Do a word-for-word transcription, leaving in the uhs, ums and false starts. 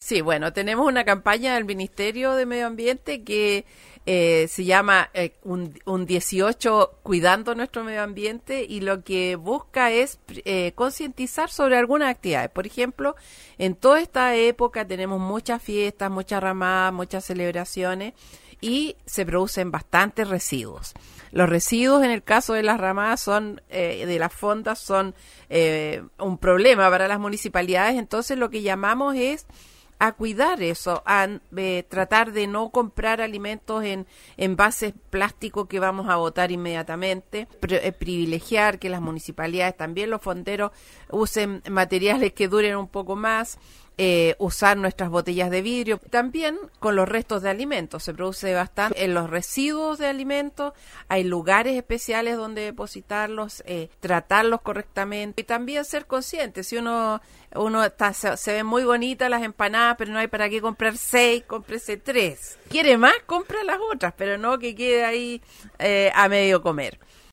Sí, bueno, tenemos una campaña del Ministerio de Medio Ambiente que eh, se llama eh, un, un dieciocho Cuidando Nuestro Medio Ambiente, y lo que busca es eh, concientizar sobre algunas actividades. Por ejemplo, en toda esta época tenemos muchas fiestas, muchas ramadas, muchas celebraciones, y se producen bastantes residuos. Los residuos en el caso de las ramadas son eh, de las fondas son eh, un problema para las municipalidades. Entonces lo que llamamos es a cuidar eso, a eh, tratar de no comprar alimentos en envases plásticos que vamos a botar inmediatamente, pri- eh, privilegiar que las municipalidades, también los fonderos, usen materiales que duren un poco más, eh, usar nuestras botellas de vidrio. También con los restos de alimentos, se produce bastante en los residuos de alimentos, hay lugares especiales donde depositarlos, eh, tratarlos correctamente y también ser conscientes. Si uno uno está, se, se ven muy bonitas las empanadas, pero no hay para qué comprar seis, cómprese tres. Quiere más, compra las otras, pero no que quede ahí eh, a medio comer.